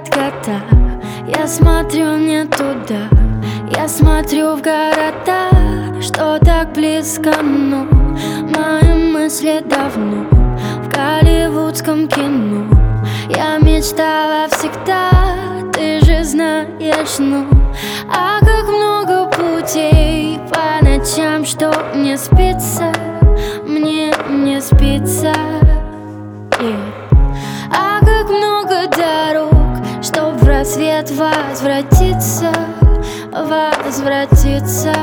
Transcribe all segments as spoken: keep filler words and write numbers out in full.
ходят кота. Я смотрю не туда, я смотрю в города, что так близко, но мои мысли давно в голливудском кино. Я мечтала всегда, ты же знаешь, ну а как много путей по ночам, что мне спится, мне не спится. Yeah. А как много дорог, чтоб в рассвет возвратиться, возвратиться.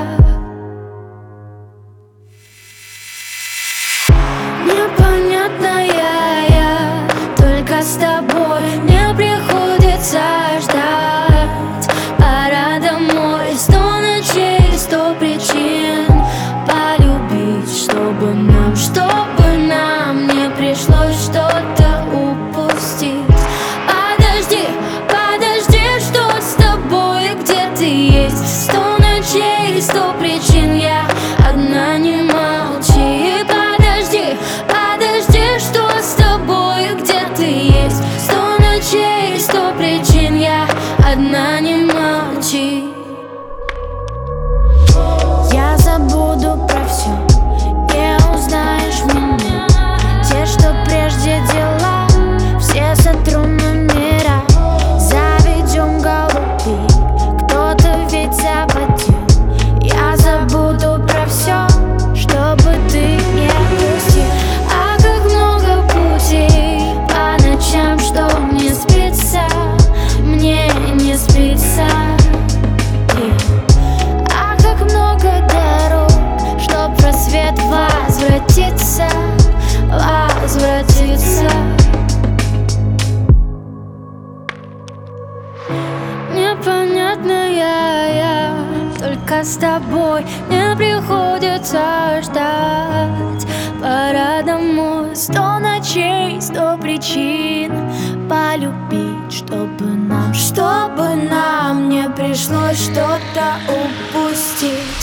Непонятная я, только с тобой не приходится ждать. Пора домой, сто ночей, сто причин полюбить, чтобы нам, чтобы нам не пришлось что-то упустить. Подожди, подожди, что с тобой, где ты есть? Сто ночей, сто причин, я одна, не молчи. Подожди, подожди, что с тобой, где ты есть? Сто ночей, сто причин, я одна, не молчи. Я забуду про все, не узнаешь меня. Те, что прежде дела, все сотру номера. Заведем голубей, кто-то ведь заводил. Я забуду про все, чтобы ты не грустил. А как много путей по ночам, что мне спится, мне не спится. А как много дорог, чтоб в рассвет возвратиться, возвратиться. Непонятная я, только с тобой не приходится ждать. Пора домой, сто ночей, сто причин полюбить, чтобы нам, чтобы нам не пришлось что-то упустить.